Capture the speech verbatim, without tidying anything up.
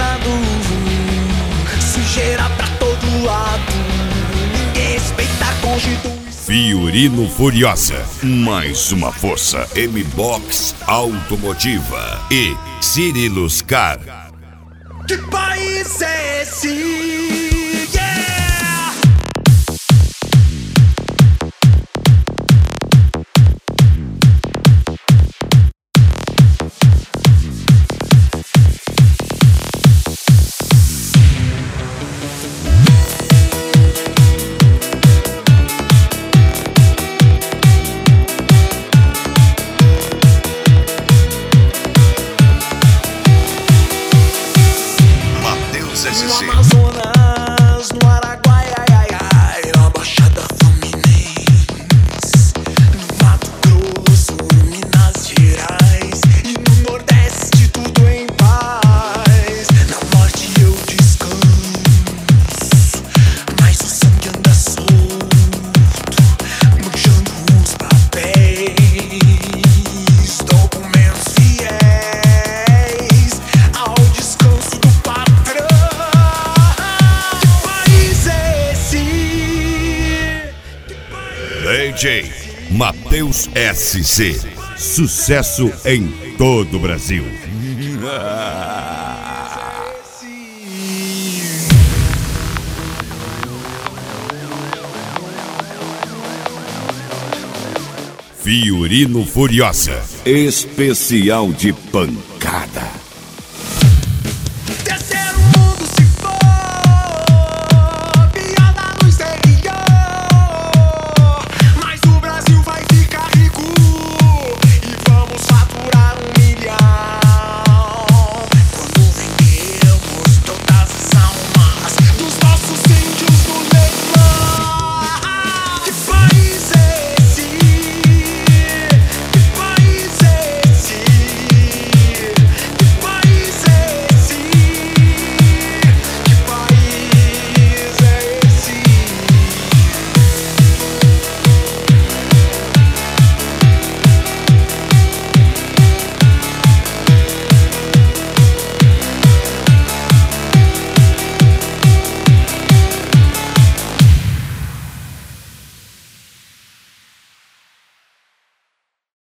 apaixonado, sujeira pra todo lado, ninguém respeita a Constituição. Fiorino Furiosa, mais uma força M-Box Automotiva e Ciriloscar. Que país é esse? No Amazonas, no Araguaia, ai, ai, ai, na Baixada Fluminense, no Mato Grosso, Minas Gerais e no Nordeste tudo em paz. Na Norte eu descanso, mas o sangue anda solto, manchando os papéis, documentos fiéis ao descanso do patrão. D J Matheus S C, sucesso em todo o Brasil. Fiorino Furiosa, especial de pancada.